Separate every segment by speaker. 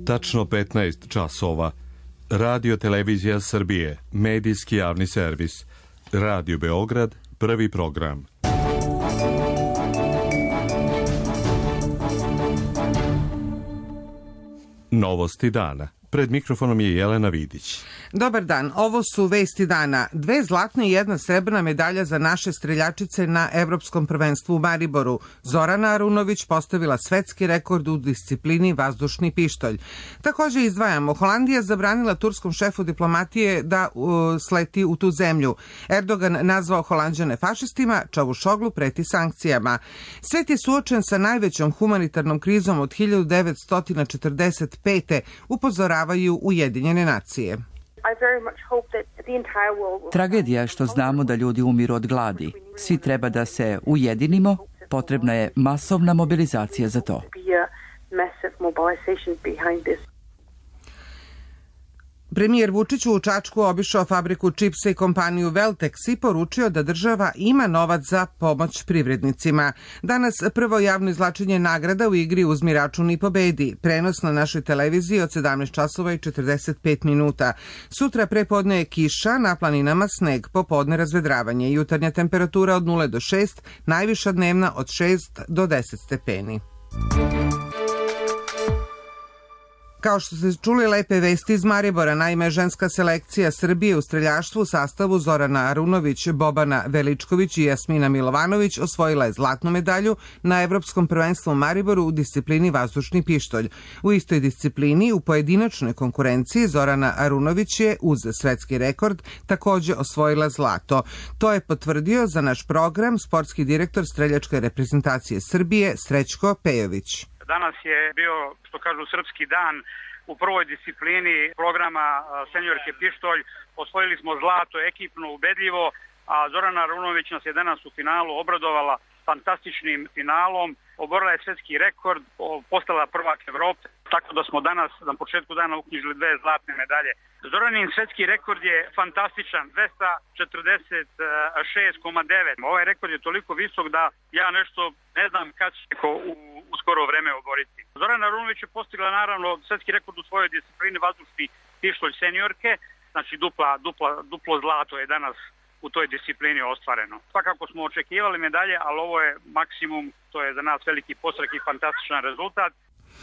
Speaker 1: Tačno 15 časova. Radio Televizija Srbije, medijski javni servis. Radio Beograd, prvi program. Novosti dana. Pred mikrofonom je Jelena Vidić.
Speaker 2: Dobar dan, ovo su vesti dana. 2 zlatne i 1 srebrna medalja za naše streljačice na Evropskom prvenstvu u Mariboru. Zorana Arunović postavila svetski rekord u disciplini vazdušni pištolj. Također izdvajamo, Holandija zabranila turskom šefu diplomatije da sleti u tu zemlju. Erdogan nazvao Holanđane fašistima, Čavušoglu preti sankcijama. Svet je suočen sa najvećom humanitarnom krizom od 1945. upozoravaju Ujedinjene nacije.
Speaker 3: Tragedija je što znamo da ljudi umiru od gladi. Svi treba da se ujedinimo, potrebna je masovna mobilizacija za to.
Speaker 2: Premijer Vučić u Čačku obišao fabriku čipsa i kompaniju Veltex i poručio da država ima novac za pomoć privrednicima. Danas prvo javno izvlačenje nagrada u igri Uzmi račun i pobedi. Prenos na našoj televiziji od 17 časova i 45 minuta. Sutra prepodne je kiša, na planinama sneg, popodne razvedravanje. Jutarnja temperatura od 0 do 6, najviša dnevna od 6 do 10 stepeni. Kao što ste čuli, lepe vesti iz Maribora. Naime, ženska selekcija Srbije u streljaštvu u sastavu Zorana Arunović, Bobana Veličković i Jasmina Milovanović osvojila je zlatnu medalju na Evropskom prvenstvu u Mariboru u disciplini vazdušni pištolj. U istoj disciplini, u pojedinačnoj konkurenciji, Zorana Arunović je uz svetski rekord također osvojila zlato. To je potvrdio za naš program sportski direktor streljačke reprezentacije Srbije Srećko Pejović.
Speaker 4: Danas je bio, što kažu, srpski dan u prvoj disciplini programa Seniorke pištolj. Osvojili smo zlato ekipno, ubedljivo, a Zorana Arunović nas je danas u finalu obradovala fantastičnim finalom. Oborila je svetski rekord, postala prvak Evrope, tako da smo danas na početku dana uknjižili 2 zlatne medalje. Zoranin svetski rekord je fantastičan, 246,9. Ovaj rekord je toliko visok da ja nešto ne znam kad će u skoro vreme oboriti. Zorana Arunović je postigla naravno svetski rekord u svojoj disciplini vazdušni pištolj seniorke, znači duplo zlato je danas u toj disciplini ostvareno. Svakako smo očekivali medalje, ali ovo je maksimum, to je za nas veliki podstrek i fantastičan rezultat.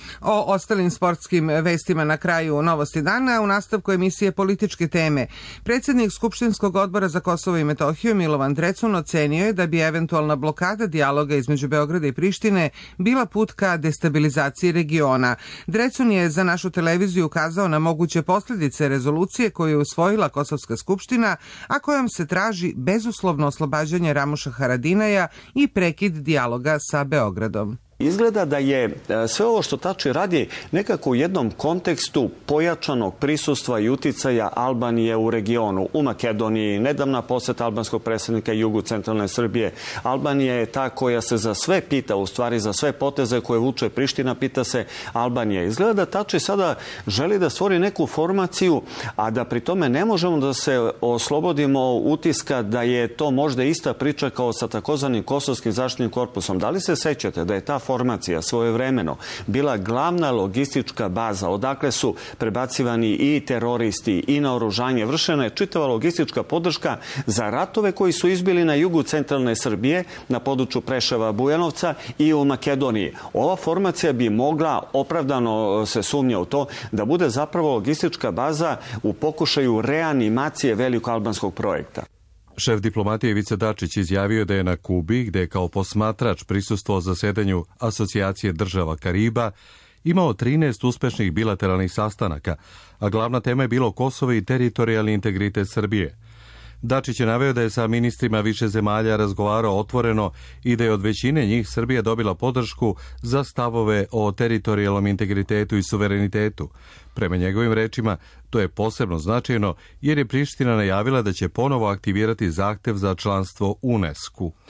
Speaker 2: O ostalim sportskim vestima na kraju Novosti dana, u nastavku emisije Političke teme. Predsjednik Skupštinskog odbora za Kosovo i Metohiju Milovan Drecun ocenio je da bi eventualna blokada dijaloga između Beograda i Prištine bila put ka destabilizaciji regiona. Drecun je za našu televiziju ukazao na moguće posljedice rezolucije koju je usvojila Kosovska skupština, a kojom se traži bezuslovno oslobađanje Ramuša Haradinaja i prekid dijaloga sa Beogradom.
Speaker 5: Izgleda da je sve ovo što Tači radi nekako u jednom kontekstu pojačanog prisustva i uticaja Albanije u regionu. U Makedoniji nedavna poseta albanskog predsjednika jugu centralne Srbije. Albanija je ta koja se za sve pita, u stvari za sve poteze koje vuče Priština, pita se Albanija. Izgleda da Tači sada želi da stvori neku formaciju, a da pri tome ne možemo da se oslobodimo utiska da je to možda ista priča kao sa takozvanim Kosovskim zaštitnim korpusom. Da li se sećate da je ta formacija svojevremeno bila glavna logistička baza, odakle su prebacivani i teroristi i naoružanje, vršena je čitava logistička podrška za ratove koji su izbili na jugu centralne Srbije, na području Preševa, Bujanovca i u Makedoniji. Ova formacija bi mogla, opravdano se sumnja u to, da bude zapravo logistička baza u pokušaju reanimacije veliko-albanskog projekta.
Speaker 1: Šef diplomatije Ivica Dačić izjavio da je na Kubi, gde je kao posmatrač prisustvovao zasedanju Asocijacije država Kariba, imao 13 uspešnih bilateralnih sastanaka, a glavna tema je bilo Kosovo i teritorijalni integritet Srbije. Dačić je naveo da je sa ministrima više zemalja razgovarao otvoreno i da je od većine njih Srbija dobila podršku za stavove o teritorijalnom integritetu i suverenitetu. Prema njegovim rečima, to je posebno značajno jer je Priština najavila da će ponovo aktivirati zahtev za članstvo UNESCO-u.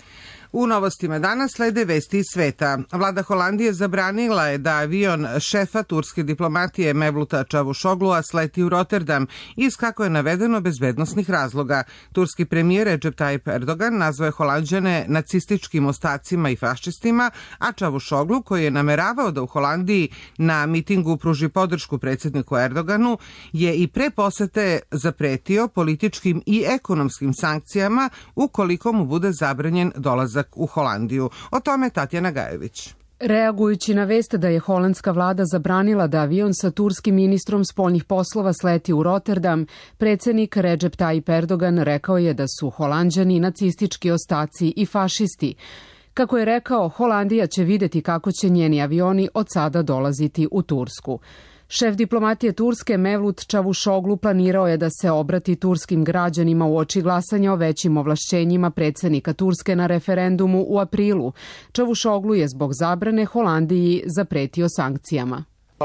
Speaker 2: U novostima danas slede vesti iz sveta. Vlada Holandije zabranila je da avion šefa turske diplomatije Mevluta Čavušoglua sleti u Rotterdam iz, kako je navedeno, bezbednosnih razloga. Turski premijer Recep Tayyip Erdogan nazvao je Holanđane nacističkim ostacima i fašistima, a Čavušoglu, koji je nameravao da u Holandiji na mitingu pruži podršku predsjedniku Erdoganu, je i pre posete zapretio političkim i ekonomskim sankcijama ukoliko mu bude zabranjen dolazak u Holandiju. O tome Tatjana Gajević.
Speaker 6: Reagujući na vest da je holandska vlada zabranila da avion sa turskim ministrom spoljnih poslova sleti u Rotterdam, predsjednik Recep Tayyip Erdogan rekao je da su Holanđani nacistički ostaci i fašisti. Kako je rekao, Holandija će vidjeti kako će njeni avioni od sada dolaziti u Tursku. Šef diplomatije Turske Mevlut Čavušoglu planirao je da se obrati turskim građanima uoči glasanja o većim ovlašćenjima predsjednika Turske na referendumu u aprilu. Čavušoglu je zbog zabrane Holandiji zapretio sankcijama.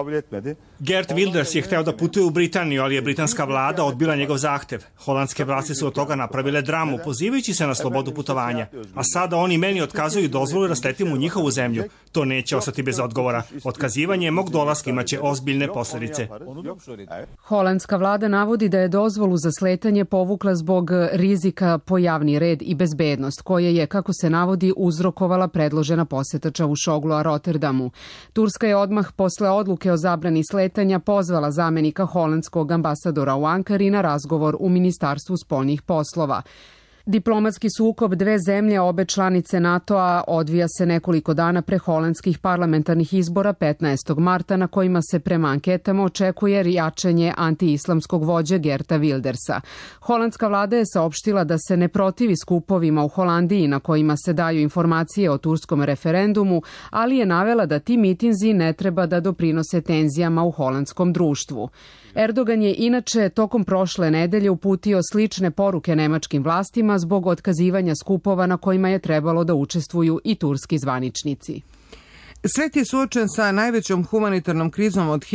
Speaker 7: Geert Wilders je hteo da putuje u Britaniju, ali je britanska vlada odbila njegov zahtev. Holandske vlasti su od toga napravile dramu, pozivajući se na slobodu putovanja. A sada oni meni otkazuju dozvolu da sletim u njihovu zemlju. To neće ostati bez odgovora. Otkazivanje mog dolaska imaće ozbiljne posljedice.
Speaker 6: Holandska vlada navodi da je dozvolu za sletanje povukla zbog rizika po javni red i bezbednost, koje je, kako se navodi, uzrokovala predložena poseta Čavušoglua Rotterdamu. Turska je odmah posle odluke o zabrani sletanja pozvala zamenika holandskog ambasadora u Ankari na razgovor u Ministarstvu spoljnih poslova. Diplomatski sukob dve zemlje, obe članice NATO-a, odvija se nekoliko dana pre holandskih parlamentarnih izbora 15. marta, na kojima se prema anketama očekuje jačanje antiislamskog vođe Geerta Wildersa. Holandska vlada je saopštila da se ne protivi skupovima u Holandiji na kojima se daju informacije o turskom referendumu, ali je navela da ti mitinzi ne treba da doprinose tenzijama u holandskom društvu. Erdogan je inače tokom prošle nedelje uputio slične poruke nemačkim vlastima zbog otkazivanja skupova na kojima je trebalo da učestvuju i turski zvaničnici.
Speaker 2: Svet je suočen sa najvećom humanitarnom krizom od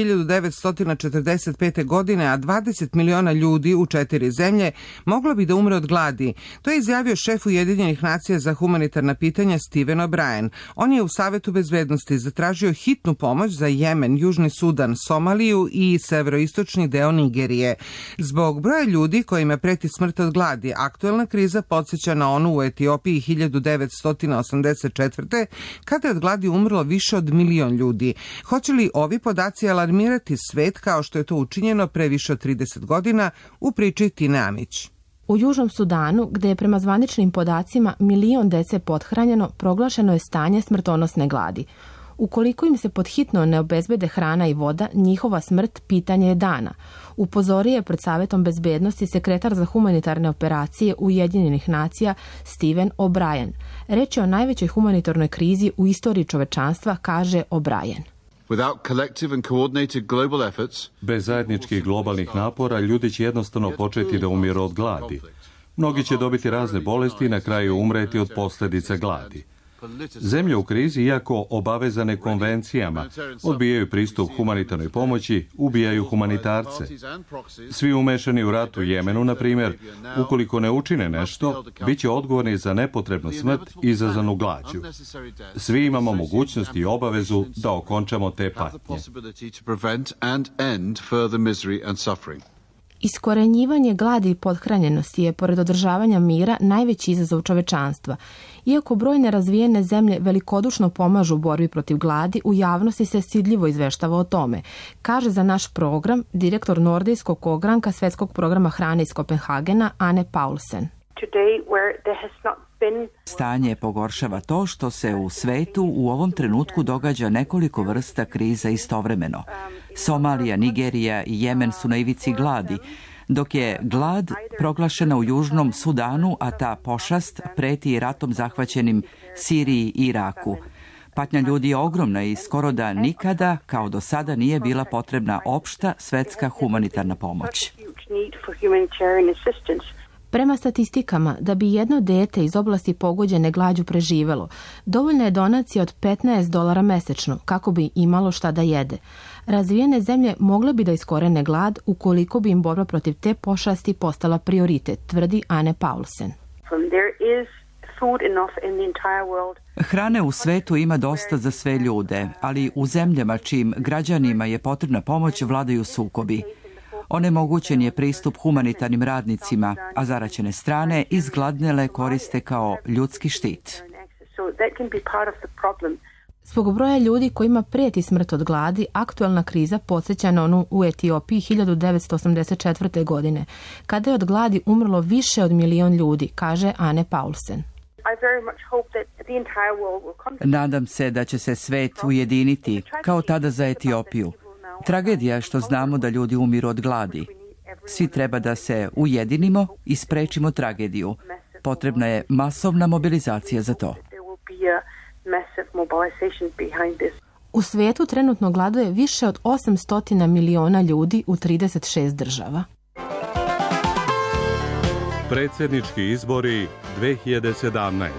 Speaker 2: 1945. godine, a 20 miliona ljudi u 4 zemlje moglo bi da umre od gladi. To je izjavio šef Ujedinjenih nacija za humanitarna pitanja Stephen O'Brien. On je u Savetu bezbednosti zatražio hitnu pomoć za Jemen, Južni Sudan, Somaliju i severoistočni deo Nigerije. Zbog broja ljudi kojima preti smrt od gladi, aktuelna kriza podsjeća na onu u Etiopiji 1984. kada je od gladi umrlo više od 1 milion ljudi. Hoće li ovi podaci alarmirati svet kao što je to učinjeno pre više od 30 godina, u priči Tine Amić.
Speaker 8: U Južnom Sudanu, gde je prema zvaničnim podacima 1 milion dece pothranjeno, proglašeno je stanje smrtonosne gladi. Ukoliko im se podhitno ne obezbede hrana i voda, njihova smrt pitanje je dana. Upozorio je pred Savetom bezbednosti sekretar za humanitarne operacije Ujedinjenih nacija Stephen O'Brien. Reč je o najvećoj humanitarnoj krizi u istoriji čovečanstva, kaže O'Brien.
Speaker 1: Bez zajedničkih globalnih napora ljudi će jednostavno početi da umiru od gladi. Mnogi će dobiti razne bolesti i na kraju umreti od posljedica gladi. Zemlje u krizi, iako obavezane konvencijama, odbijaju pristup humanitarnoj pomoći, ubijaju humanitarce. Svi umešani u rat u Jemenu, na primjer, ukoliko ne učine nešto, bit će odgovorni za nepotrebnu smrt izazvanu glađu. Svi imamo mogućnost i obavezu da okončamo te patnje.
Speaker 8: Iskorenjivanje gladi i pothranjenosti je, pored održavanja mira, najveći izazov čovečanstva. Iako brojne razvijene zemlje velikodušno pomažu u borbi protiv gladi, u javnosti se stidljivo izveštava o tome, kaže za naš program direktor nordijskog ogranka Svetskog programa hrane iz Kopenhagena, Anne Paulsen.
Speaker 3: Stanje pogoršava to što se u svetu u ovom trenutku događa nekoliko vrsta kriza istovremeno. Somalija, Nigerija i Jemen su na ivici gladi, dok je glad proglašena u Južnom Sudanu, a ta pošast preti i ratom zahvaćenim Siriji i Iraku. Patnja ljudi je ogromna i skoro da nikada, kao do sada, nije bila potrebna opšta svetska humanitarna pomoć.
Speaker 8: Prema statistikama, da bi jedno dete iz oblasti pogođene glađu preživelo, dovoljna je donacija od $15 mesečno kako bi imalo šta da jede. Razvijene zemlje mogle bi da iskorene glad ukoliko bi im borba protiv te pošasti postala prioritet, tvrdi Anne Paulsen.
Speaker 3: Hrane u svetu ima dosta za sve ljude, ali u zemljama čijim građanima je potrebna pomoć vladaju sukobi. Onemogućen je pristup humanitarnim radnicima, a zaraćene strane izgladnele koriste kao ljudski štit.
Speaker 8: Zbog broja ljudi kojima prijeti smrt od gladi, aktualna kriza podsjeća na onu u Etiopiji 1984. godine, kada je od gladi umrlo više od 1 milion ljudi, kaže Anne Paulsen.
Speaker 3: Nadam se da će se svet ujediniti, kao tada za Etiopiju. Tragedija je što znamo da ljudi umiru od gladi. Svi treba da se ujedinimo i sprečimo tragediju. Potrebna je masovna mobilizacija za to.
Speaker 8: U svijetu trenutno gladuje više od 800 miliona ljudi u 36 država.
Speaker 1: Predsjednički izbori 2017.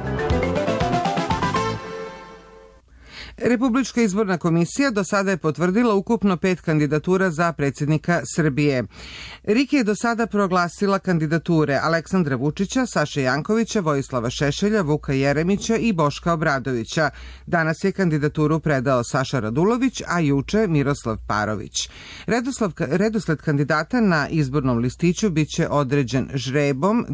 Speaker 2: Republička izborna komisija do sada je potvrdila ukupno 5 kandidatura za predsjednika Srbije. RIK je do sada proglasila kandidature Aleksandra Vučića, Saše Jankovića, Vojislava Šešelja, Vuka Jeremića i Boška Obradovića. Danas je kandidaturu predao Saša Radulović, a juče Miroslav Parović. Redosled kandidata na izbornom listiću biće određen žrebom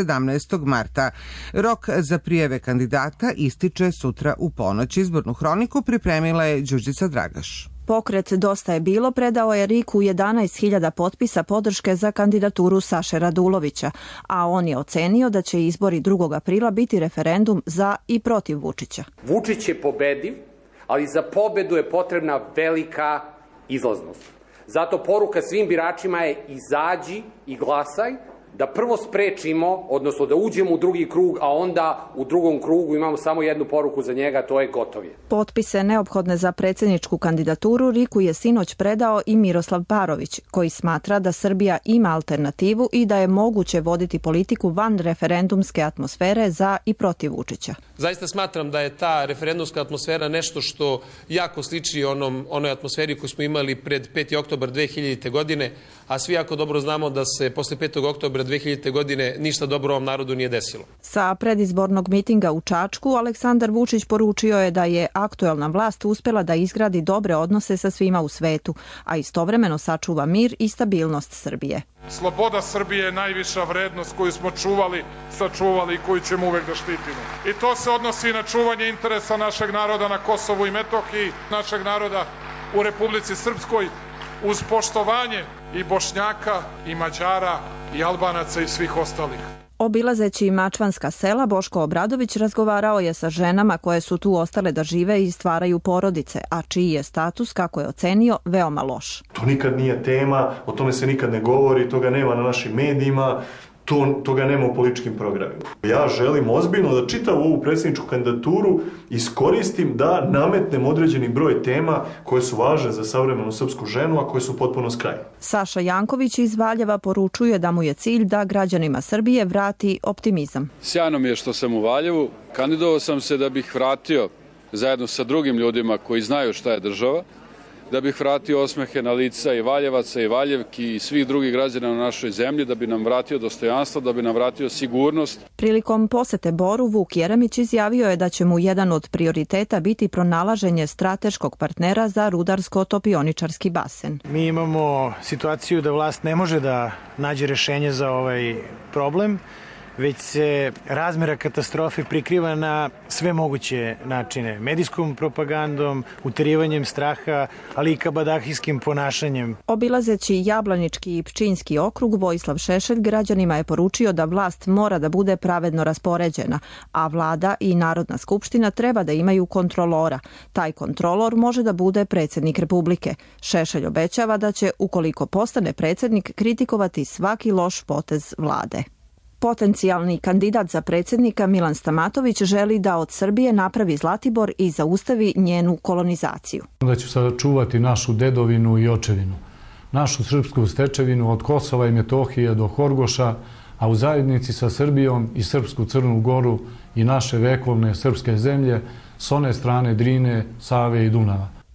Speaker 2: 17. marta. Rok za prijave kandidata ističe sutra u ponoć. Izbornu hroniku pripremila je Đurđica Dragaš.
Speaker 9: Pokret Dosta je bilo predao je RIK-u 11.000 potpisa podrške za kandidaturu Saše Radulovića, a on je ocenio da će izbori 2. aprila biti referendum za i protiv Vučića.
Speaker 10: Vučić je pobediv, ali za pobedu je potrebna velika izlaznost. Zato poruka svim biračima je izađi i glasaj, da prvo sprečimo, odnosno da uđemo u drugi krug, a onda u drugom krugu imamo samo jednu poruku za njega, to je gotov je.
Speaker 9: Potpise neophodne za predsjedničku kandidaturu RIK-u je sinoć predao i Miroslav Parović, koji smatra da Srbija ima alternativu i da je moguće voditi politiku van referendumske atmosfere za i protiv Vučića.
Speaker 11: Zaista smatram da je ta referendumska atmosfera nešto što jako sliči onoj atmosferi koju smo imali pred 5. oktobar 2000. godine, a svi jako dobro znamo da se posle 5. oktobra 2000. godine ništa dobro ovom narodu nije desilo.
Speaker 9: Sa predizbornog mitinga u Čačku Aleksandar Vučić poručio je da je aktuelna vlast uspjela da izgradi dobre odnose sa svima u svetu, a istovremeno sačuva mir i stabilnost Srbije.
Speaker 12: Sloboda Srbije je najviša vrednost koju smo čuvali, sačuvali i koju ćemo uvek da štitimo. I to se odnosi na čuvanje interesa našeg naroda na Kosovu i Metohiji, našeg naroda u Republici Srpskoj, uz poštovanje i Bošnjaka, i Mađara, i Albanaca i svih ostalih.
Speaker 9: Obilazeći mačvanska sela, Boško Obradović razgovarao je sa ženama koje su tu ostale da žive i stvaraju porodice, a čiji je status, kako je ocenio, veoma loš.
Speaker 13: To nikad nije tema, o tome se nikad ne govori, toga nema na našim medijima, toga nema u političkim programima. Ja želim ozbiljno da čitavu ovu predsjedničku kandidaturu iskoristim da nametnem određeni broj tema koje su važne za savremenu srpsku ženu, a koje su potpuno skrajne.
Speaker 9: Saša Janković iz Valjeva poručuje da mu je cilj da građanima Srbije vrati optimizam.
Speaker 14: Sjajno mi je što sam u Valjevu. Kandidovao sam se da bih vratio zajedno sa drugim ljudima koji znaju šta je država, da bih vratio osmehe na lica i Valjevaca i Valjevki i svih drugih građana na našoj zemlji, da bi nam vratio dostojanstvo, da bi nam vratio sigurnost.
Speaker 9: Prilikom posete Boru, Vuk Jeremić izjavio je da će mu jedan od prioriteta biti pronalaženje strateškog partnera za rudarsko-topioničarski basen.
Speaker 15: Mi imamo situaciju da vlast ne može da nađe rešenje za ovaj problem, već se razmjera katastrofe prikriva na sve moguće načine. Medijskom propagandom, uterivanjem straha, ali i kabadahijskim ponašanjem.
Speaker 9: Obilazeći Jablanički i Pčinjski okrug, Vojislav Šešelj građanima je poručio da vlast mora da bude pravedno raspoređena, a vlada i Narodna skupština treba da imaju kontrolora. Taj kontrolor može da bude predsjednik Republike. Šešelj obećava da će, ukoliko postane predsjednik, kritikovati svaki loš potez vlade. Potencijalni kandidat za predsjednika Milan Stamatović želi da od Srbije napravi Zlatibor i zaustavi njenu kolonizaciju.
Speaker 16: Da će sačuvati našu dedovinu i očevinu, našu srpsku stečevinu od Kosova i Metohije do Horgoša, a u zajednici sa Srbijom i Srpsku Crnu Goru i naše vekovne srpske zemlje s one strane Drine, Save i Dunava.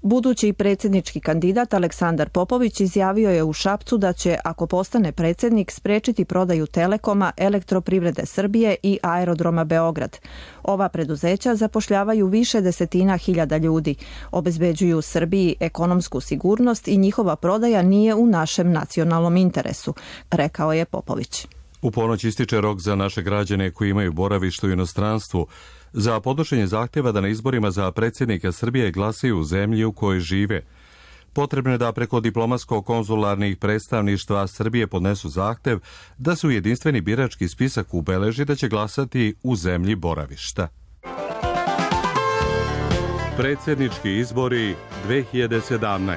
Speaker 9: Budući predsjednički kandidat Aleksandar Popović izjavio je u Šapcu da će, ako postane predsjednik, sprečiti prodaju Telekoma, Elektroprivrede Srbije i Aerodroma Beograd. Ova preduzeća zapošljavaju više desetina hiljada ljudi, obezbeđuju Srbiji ekonomsku sigurnost i njihova prodaja nije u našem nacionalnom interesu, rekao je Popović.
Speaker 1: U ponoć ističe rok za naše građane koji imaju boravište u inostranstvu za podnošenje zahtjeva da na izborima za predsjednika Srbije glasaju u zemlji u kojoj žive. Potrebno je da preko diplomatsko-konzularnih predstavništva Srbije podnesu zahtev da se u jedinstveni birački spisak ubeleži da će glasati u zemlji boravišta. Predsjednički izbori 2017.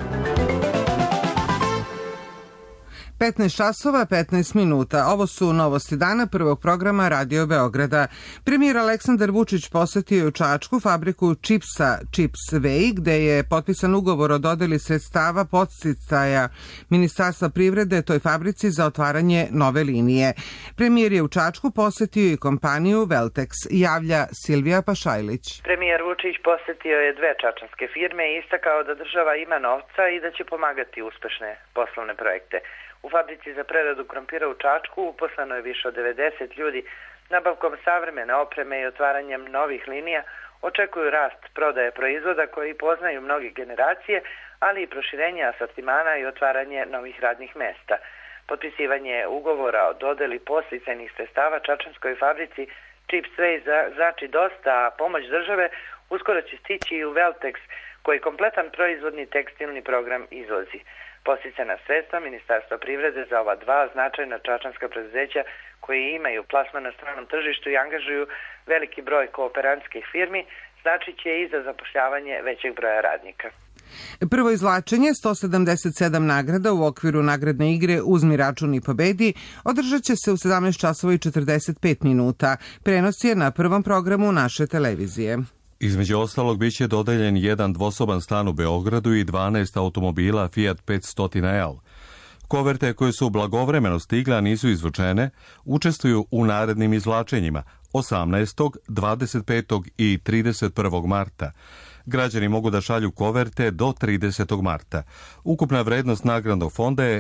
Speaker 2: 15 časova, 15 minuta. Ovo su novosti dana prvog programa Radio Beograda. Premijer Aleksandar Vučić posetio je u Čačku fabriku čipsa Chips Way, gde je potpisan ugovor o dodeli sredstava podsticaja Ministarstva privrede toj fabrici za otvaranje nove linije. Premijer je u Čačku posetio i kompaniju Veltex, javlja Silvija Pašajlić.
Speaker 17: Premijer Vučić posetio je 2 čačanske firme i istakao da država ima novca i da će pomagati uspešne poslovne projekte. U fabrici za preradu krompira u Čačku uposleno je više od 90 ljudi. Nabavkom savremene opreme i otvaranjem novih linija očekuju rast prodaje proizvoda koji poznaju mnoge generacije, ali i proširenje asortimana i otvaranje novih radnih mesta. Potpisivanje ugovora o dodeli podsticajnih sredstava čačanskoj fabrici Chips Way znači dosta, a pomoć države uskoro će stići i u Veltex, koji kompletan proizvodni tekstilni program izvozi. Podsticajna sredstva Ministarstva privrede za ova 2 značajna čačanska preduzeća koji imaju plasman na stranom tržištu i angažuju veliki broj kooperantskih firmi, znači će i za zapošljavanje većeg broja radnika.
Speaker 2: Prvo izvlačenje 177 nagrada u okviru nagradne igre Uzmi račun i pobedi održat će se u 17 časova i 45 minuta. Prenos je na prvom programu naše televizije.
Speaker 1: Između ostalog, bit će dodeljen jedan dvosoban stan u Beogradu i 12 automobila Fiat 500L. Koverte koje su blagovremeno stigle, a nisu izvučene, učestvuju u narednim izvlačenjima 18., 25. i 31. marta. Građani mogu da šalju koverte do 30. marta. Ukupna vrednost nagradnog fonda je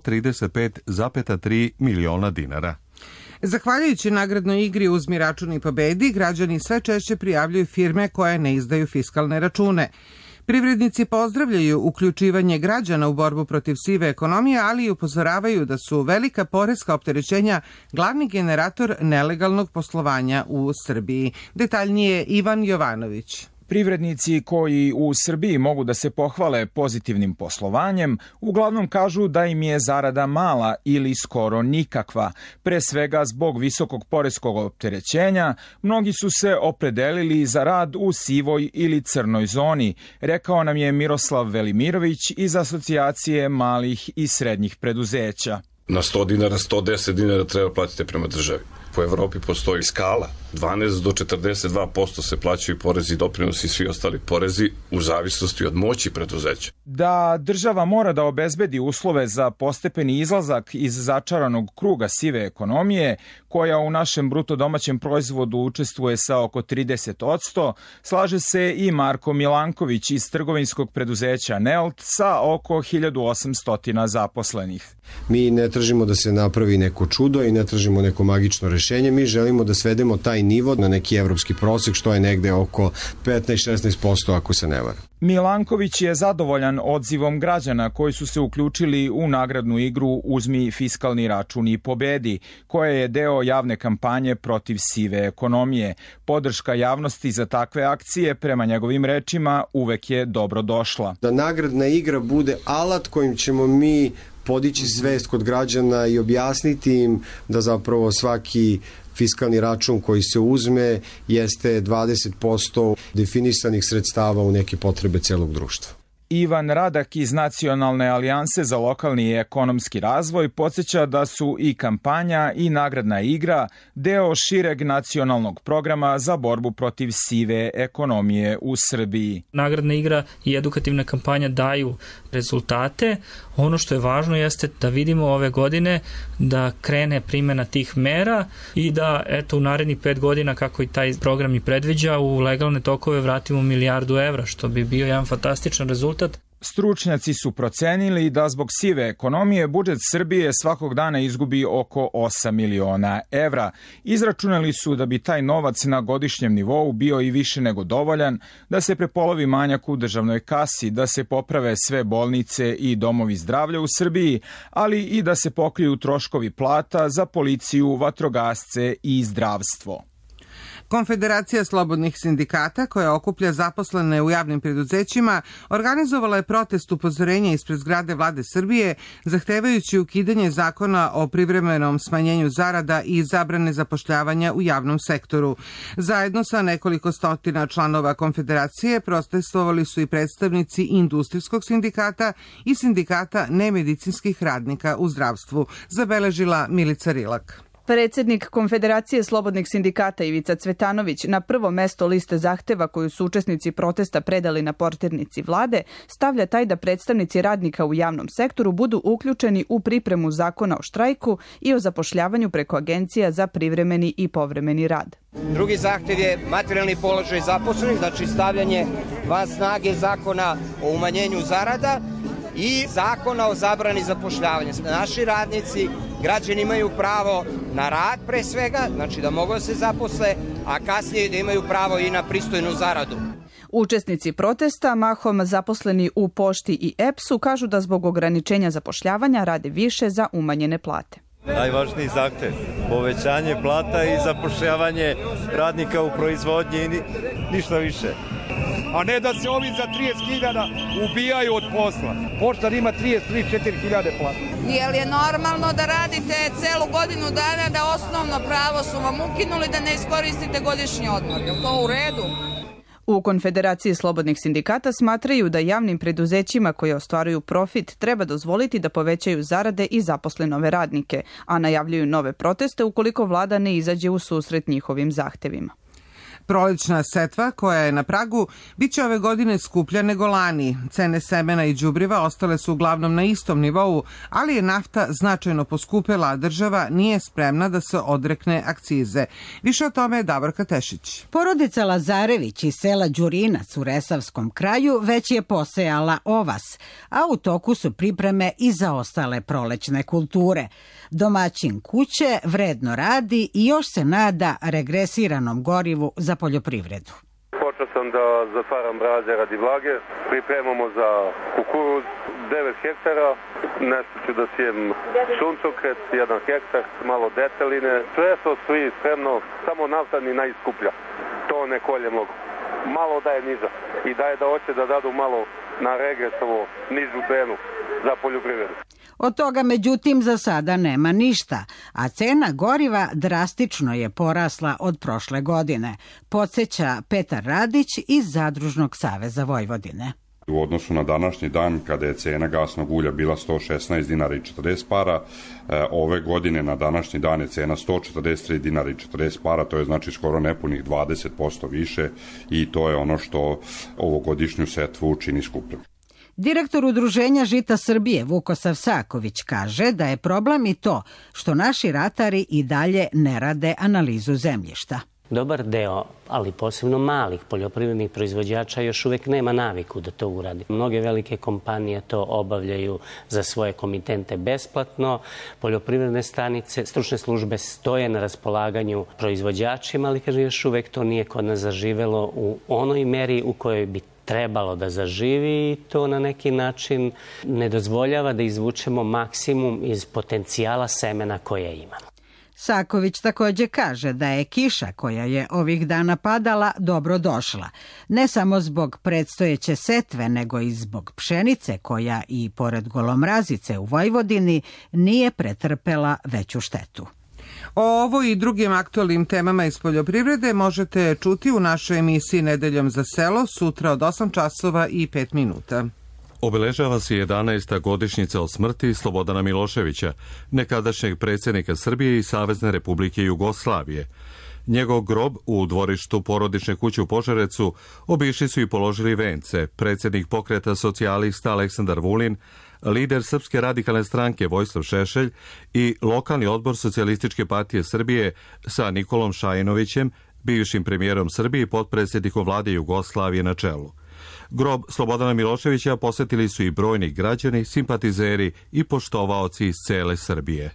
Speaker 1: 135,3 miliona dinara.
Speaker 2: Zahvaljujući nagradnoj igri Uzmi račun i pobedi, građani sve češće prijavljuju firme koje ne izdaju fiskalne račune. Privrednici pozdravljaju uključivanje građana u borbu protiv sive ekonomije, ali i upozoravaju da su velika poreska opterećenja glavni generator nelegalnog poslovanja u Srbiji. Detaljnije Ivan Jovanović.
Speaker 18: Privrednici koji u Srbiji mogu da se pohvale pozitivnim poslovanjem, uglavnom kažu da im je zarada mala ili skoro nikakva. Pre svega zbog visokog poreskog opterećenja, mnogi su se opredelili za rad u sivoj ili crnoj zoni, rekao nam je Miroslav Velimirović iz Asocijacije malih i srednjih preduzeća.
Speaker 19: Na 100 dinara, 110 dinara treba platiti prema državi. Po Evropi postoji skala. 12 do 42% se plaćaju porezi, doprinosi i svi ostali porezi u zavisnosti od moći preduzeća.
Speaker 18: Da država mora da obezbedi uslove za postepeni izlazak iz začaranog kruga sive ekonomije, koja u našem bruto domaćem proizvodu učestvuje sa oko 30%, slaže se i Marko Milanković iz trgovinskog preduzeća Neolt sa oko 1800 zaposlenih.
Speaker 20: Mi ne tražimo da se napravi neko čudo i ne tražimo neko magično rešenje. Mi želimo da svedemo taj nivo na neki evropski prosek, što je negde oko 15-16%, ako se ne varam.
Speaker 18: Milanković je zadovoljan odzivom građana koji su se uključili u nagradnu igru Uzmi fiskalni račun i pobedi, koja je deo javne kampanje protiv sive ekonomije. Podrška javnosti za takve akcije, prema njegovim rečima, uvek je dobro došla.
Speaker 20: Da nagradna igra bude alat kojim ćemo mi podići svest kod građana i objasniti im da zapravo svaki fiskalni račun koji se uzme jeste 20% definisanih sredstava u neke potrebe celog društva.
Speaker 18: Ivan Radak iz Nacionalne alijanse za lokalni i ekonomski razvoj podsjeća da su i kampanja i nagradna igra deo šireg nacionalnog programa za borbu protiv sive ekonomije u Srbiji.
Speaker 21: Nagradna igra i edukativna kampanja daju rezultate. Ono što je važno jeste da vidimo ove godine da krene primjena tih mera i da u narednih 5 godina, kako i taj program i predviđa, u legalne tokove vratimo $1 milijardu, što bi bio jedan fantastičan rezultat.
Speaker 18: Stručnjaci su procenili da zbog sive ekonomije budžet Srbije svakog dana izgubi oko 8 miliona evra. Izračunali su da bi taj novac na godišnjem nivou bio i više nego dovoljan, da se prepolovi manjak u državnoj kasi, da se poprave sve bolnice i domovi zdravlja u Srbiji, ali i da se pokriju troškovi plata za policiju, vatrogasce i zdravstvo.
Speaker 2: Konfederacija slobodnih sindikata, koja okuplja zaposlene u javnim preduzećima, organizovala je protest upozorenja ispred zgrade Vlade Srbije, zahtevajući ukidanje zakona o privremenom smanjenju zarada i zabrane zapošljavanja u javnom sektoru. Zajedno sa nekoliko stotina članova Konfederacije protestovali su i predstavnici industrijskog sindikata i sindikata nemedicinskih radnika u zdravstvu, zabeležila Milica Rilak.
Speaker 22: Predsednik Konfederacije slobodnih sindikata Ivica Cvetanović na prvo mesto liste zahteva koju su učesnici protesta predali na portirnici vlade stavlja taj da predstavnici radnika u javnom sektoru budu uključeni u pripremu zakona o štrajku i o zapošljavanju preko agencija za privremeni i povremeni rad.
Speaker 23: Drugi zahtev je materijalni položaj zaposlenih, znači stavljanje van snage zakona o umanjenju zarada i zakona o zabrani zapošljavanja. Naši radnici, građani imaju pravo na rad pre svega, znači da mogu da se zaposle, a kasnije da imaju pravo i na pristojnu zaradu.
Speaker 22: Učesnici protesta, mahom zaposleni u pošti i EPS-u, kažu da zbog ograničenja zapošljavanja rade više za umanjene plate.
Speaker 24: Najvažniji zahtev, povećanje plata i zapošljavanje radnika u proizvodnji i ništa više.
Speaker 25: A ne da se ovi za 30.000 ubijaju od posla. Poštar ima 33-4.000 plata.
Speaker 26: Je li je normalno da radite celu godinu dana, da osnovno pravo su vam ukinuli, da ne iskoristite godišnji odmor? Je li to u redu?
Speaker 22: U Konfederaciji slobodnih sindikata smatraju da javnim preduzećima koje ostvaruju profit treba dozvoliti da povećaju zarade i zaposle nove radnike, a najavljuju nove proteste ukoliko vlada ne izađe u susret njihovim zahtevima.
Speaker 2: Prolećna setva, koja je na pragu, bit će ove godine skuplja nego lani. Cene semena i đubriva ostale su uglavnom na istom nivou, ali je nafta značajno poskupela, a država nije spremna da se odrekne akcize. Više o tome je Davorka Tešić.
Speaker 27: Porodica Lazarević iz sela Đurinac u Resavskom kraju već je posejala ovas, a u toku su pripreme i za ostale prolećne kulture. Domaćin kuće vredno radi i još se nada regresiranom gorivu za poljoprivredu.
Speaker 28: Počeo sam da zatvaram braze radi vlage, pripremamo za kukuruz 9 hektara, nešto ću da sijem suncokret 1 hektar, malo deteline, sve to stoji spremno, samo nafta ni najskuplja, to ne kolje mnogo. Malo daje niža i daje da hoće da dadu malo na regresovo nižu cenu za poljoprivredu.
Speaker 27: Od toga, međutim, za sada nema ništa, a cena goriva drastično je porasla od prošle godine, podsjeća Petar Radić iz Zadružnog saveza Vojvodine.
Speaker 29: U odnosu na današnji dan, kada je cena gasnog ulja bila 116 dinara i 40 para, ove godine na današnji dan je cena 143 dinara i 40 para, to je znači skoro nepunih 20% više i to je ono što ovogodišnju setvu čini skupljom.
Speaker 27: Direktor Udruženja Žita Srbije Vukosav Saković kaže da je problem i to što naši ratari i dalje ne rade analizu zemljišta.
Speaker 30: Dobar deo, ali posebno malih poljoprivrednih proizvođača još uvek nema naviku da to uradi. Mnoge velike kompanije to obavljaju za svoje komitente besplatno. Poljoprivredne stanice, stručne službe stoje na raspolaganju proizvođačima, ali kaže još uvek to nije kod nas zaživelo u onoj meri u kojoj bi trebalo da zaživi i to na neki način ne dozvoljava da izvučemo maksimum iz potencijala semena koje imamo.
Speaker 27: Saković također kaže da je kiša koja je ovih dana padala dobro došla, ne samo zbog predstojeće setve, nego i zbog pšenice koja i pored golomrazice u Vojvodini nije pretrpela veću štetu.
Speaker 2: O ovo i drugim aktualnim temama iz poljoprivrede možete čuti u našoj emisiji Nedeljom za selo sutra od 8 časova i 5 minuta.
Speaker 1: Obeležava se 11. godišnjica od smrti Slobodana Miloševića, nekadašnjeg predsjednika Srbije i Savezne Republike Jugoslavije. Njegov grob u dvorištu porodične kuće u Požarecu obišli su i položili vence predsjednik Pokreta socijalista Aleksandar Vulin, lider Srpske radikalne stranke Vojislav Šešelj i lokalni odbor Socijalističke partije Srbije sa Nikolom Šajinovićem, bivšim premijerom Srbije i potpredsjednikom vlade Jugoslavije na čelu. Grob Slobodana Miloševića posjetili su i brojni građani, simpatizeri i poštovaoci iz cele Srbije.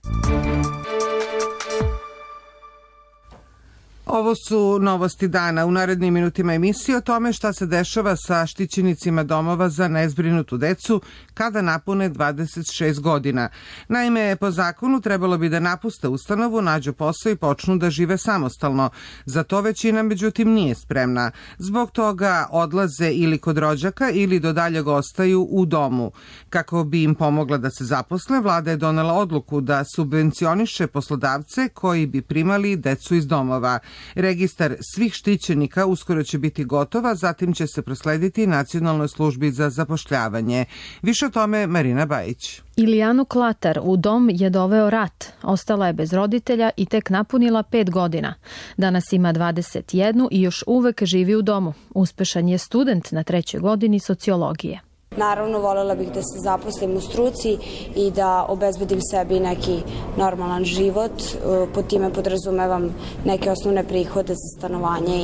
Speaker 2: Ovo su novosti dana. U narednim minutima emisije o tome šta se dešava sa štićenicima domova za nezbrinutu decu kada napune 26 godina. Naime, po zakonu trebalo bi da napuste ustanovu, nađu posao i počnu da žive samostalno. Za to većina, međutim, nije spremna. Zbog toga odlaze ili kod rođaka ili do daljeg ostaju u domu. Kako bi im pomogla da se zaposle, vlada je donela odluku da subvencioniše poslodavce koji bi primali decu iz domova. Registar svih štićenika uskoro će biti gotova, zatim će se proslediti Nacionalnoj službi za zapošljavanje. Više o tome Marina Bajić.
Speaker 3: Ilijanu Klatar u dom je doveo rat. Ostala je bez roditelja i tek napunila 5 godina. Danas ima 21 i još uvek živi u domu. Uspešan je student na 3. godini sociologije.
Speaker 4: Naravno, voljela bih da se zaposlim u struci i da obezbedim sebi neki normalan život. Pod time podrazumevam neke osnovne prihode za stanovanje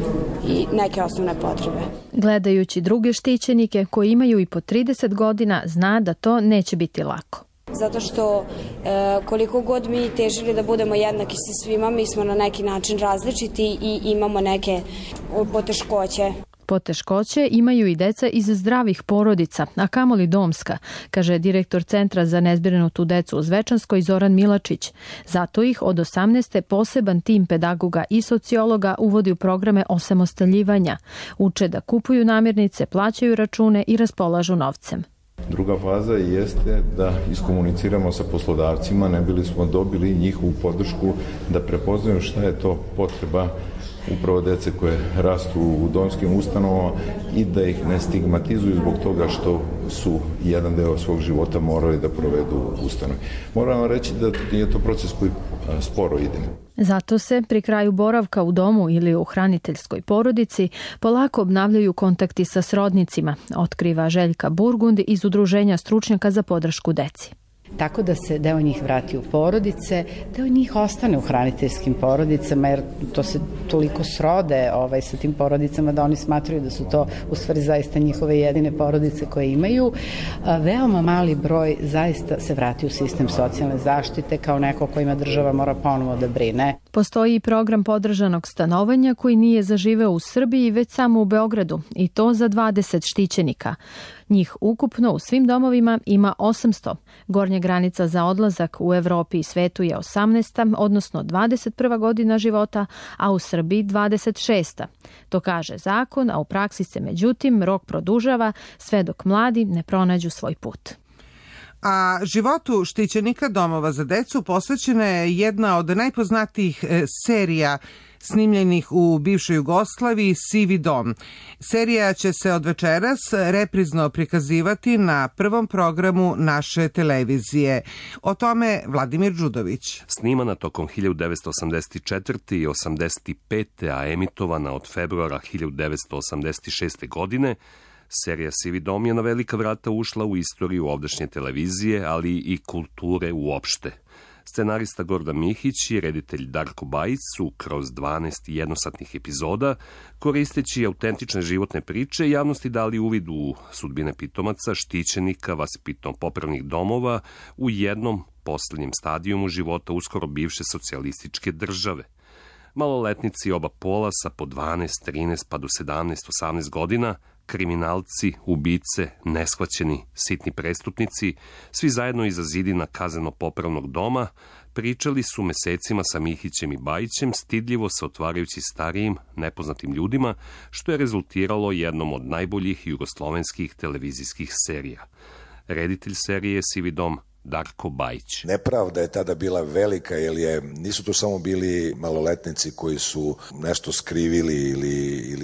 Speaker 4: i neke osnovne potrebe.
Speaker 3: Gledajući druge štićenike koji imaju i po 30 godina, zna da to neće biti lako.
Speaker 4: Zato što koliko god mi težili da budemo jednaki sa svima, mi smo na neki način različiti i imamo neke poteškoće.
Speaker 3: Poteškoće imaju i deca iz zdravih porodica, a kamoli domska, kaže direktor Centra za nezbrinutu decu u Zvečanskoj Zoran Milačić. Zato ih od 18. poseban tim pedagoga i sociologa uvodi u programe osamostaljivanja. Uče da kupuju namirnice, plaćaju račune i raspolažu novcem.
Speaker 5: Druga faza jeste da iskomuniciramo sa poslodavcima, ne bili smo dobili njihovu podršku da prepoznaju šta je to potreba upravo dece koje rastu u domskim ustanovama i da ih ne stigmatizuju zbog toga što su jedan deo svog života morali da provedu u ustanovi. Moram vam reći da nije to proces koji sporo ide.
Speaker 3: Zato se pri kraju boravka u domu ili u hraniteljskoj porodici polako obnavljaju kontakti sa srodnicima, otkriva Željka Burgund iz Udruženja stručnjaka za podršku deci.
Speaker 6: Tako da se deo njih vrati u porodice, deo njih ostane u hraniteljskim porodicama, jer to se toliko srode sa tim porodicama da oni smatraju da su to u stvari zaista njihove jedine porodice koje imaju. Veoma mali broj zaista se vrati u sistem socijalne zaštite kao neko kojima država mora ponovo da brine.
Speaker 3: Postoji i program podržanog stanovanja koji nije zaživeo u Srbiji već samo u Beogradu i to za 20 štićenika. Njih ukupno u svim domovima ima 800. Gornja granica za odlazak u Evropi i svetu je 18. odnosno 21. godina života, a u Srbiji 26. To kaže zakon, a u praksi se međutim rok produžava sve dok mladi ne pronađu svoj put.
Speaker 2: A životu štićenika domova za decu posvećena je jedna od najpoznatijih serija snimljenih u bivšoj Jugoslaviji, Sivi dom. Serija će se od večeras reprizno prikazivati na prvom programu naše televizije. O tome Vladimir Đudović.
Speaker 7: Snimana tokom 1984. i 85. a emitovana od februara 1986. godine, serija Sivi dom je na velika vrata ušla u istoriju ovdašnje televizije, ali i kulture uopšte. Scenarista Gordan Mihić i reditelj Darko Bajić su kroz 12 jednosatnih epizoda, koristeći autentične životne priče, javnosti dali uvid u sudbine pitomaca, štićenika, vaspitno-popravnih domova u jednom poslednjem stadijumu života uskoro bivše socijalističke države. Maloletnici oba pola sa po 12, 13 pa do 17, 18 godina, kriminalci, ubice, neshvaćeni, sitni prestupnici, svi zajedno iza zidina kazneno-popravnog doma, pričali su mesecima sa Mihićem i Bajićem, stidljivo se otvarajući starijim, nepoznatim ljudima, što je rezultiralo jednom od najboljih jugoslovenskih televizijskih serija. Reditelj serije Sivi dom Darko Bajić.
Speaker 8: Nepravda je tada bila velika, jer nisu to samo bili maloletnici koji su nešto skrivili ili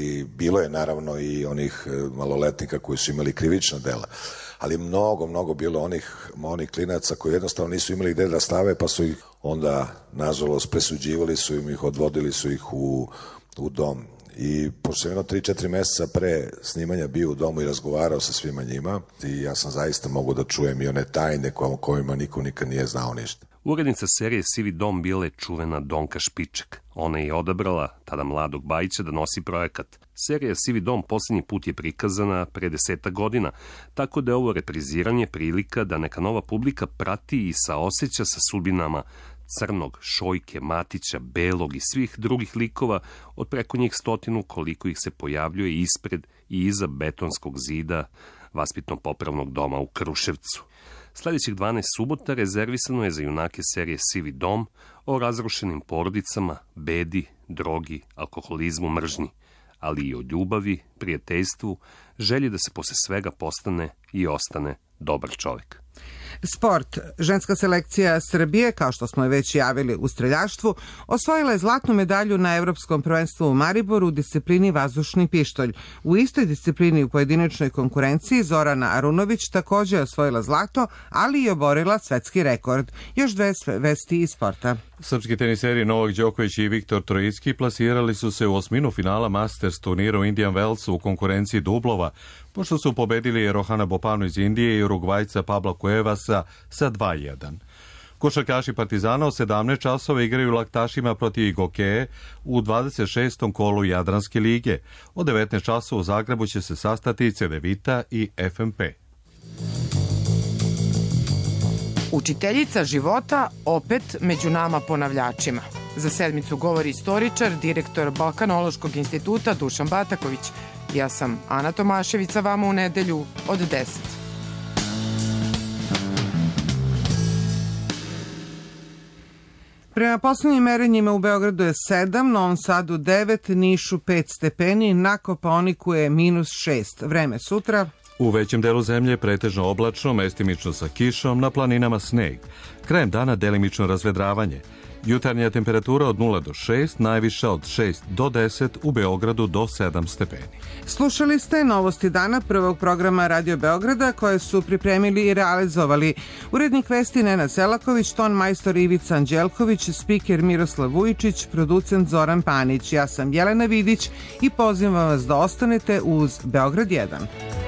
Speaker 8: Bilo je naravno i onih maloletnika koji su imali krivična dela, ali mnogo bilo onih klinaca koji jednostavno nisu imali gde da stave, pa su ih onda, nažalost, presuđivali su im ih, odvodili su ih u dom. I pošto sam 3-4 meseca pre snimanja bio u domu i razgovarao sa svima njima, i ja sam zaista mogu da čujem i one tajne kojima niko nikad nije znao ništa.
Speaker 7: Urednica serije Sivi dom bila je čuvena Donka Špiček. Ona je odabrala tada mladog Bajića da nosi projekat. Serija Sivi dom posljednji put je prikazana pre 10 godina, tako da je ovo repriziranje prilika da neka nova publika prati i saoseća sa sudbinama Crnog, Šojke, Matića, Belog i svih drugih likova od preko njih 100 koliko ih se pojavljuje ispred i iza betonskog zida vaspitno-popravnog doma u Kruševcu. Sljedećih 12 subota rezervisano je za junake serije Sivi dom o razrušenim porodicama, bedi, drogi, alkoholizmu, mržnji, ali i o ljubavi, prijateljstvu, želji da se posle svega postane i ostane dobar čovjek.
Speaker 2: Sport. Ženska selekcija Srbije, kao što smo je već javili u streljaštvu, osvojila je zlatnu medalju na Evropskom prvenstvu u Mariboru u disciplini vazdušni pištolj. U istoj disciplini u pojedinačnoj konkurenciji Zorana Arunović također je osvojila zlato, ali i oborila svetski rekord. Još dve vesti iz sporta.
Speaker 1: Srpski teniseri Novak Đoković i Viktor Trojicki plasirali su se u osminu finala Masters turnira u Indian Wellsu u konkurenciji dublova, pošto su pobedili Rohana Bopanu iz Indije i Urugvajca Pabla Cuevasa sa 2-1. Košarkaši Partizana od 17 časova igraju laktašima protiv Gokeje u 26. kolu Jadranske lige. Od 19 časova u Zagrebu će se sastati Cedevita i FNP.
Speaker 9: Učiteljica života opet među nama ponavljačima. Za sedmicu govori istoričar, direktor Balkanološkog instituta Dušan Bataković. Ja sam Ana Tomašević, vama u nedelju od 10.
Speaker 2: Prema poslednjim merenjima u Beogradu je 7, Novom Sadu 9, Nišu 5 stepeni, na Kopaoniku je -6. Vreme sutra.
Speaker 1: U većem delu zemlje pretežno oblačno, mestimično sa kišom, na planinama sneg. Krajem dana delimično razvedravanje. Jutarnja temperatura od 0 do 6, najviša od 6 do 10, u Beogradu do 7 stepeni.
Speaker 2: Slušali ste novosti dana prvog programa Radio Beograda koje su pripremili i realizovali urednik vesti Nenad Selaković, ton majstor Ivica Anđelković, spiker Miroslav Vujičić, producent Zoran Panić. Ja sam Jelena Vidić i pozivam vas da ostanete uz Beograd 1.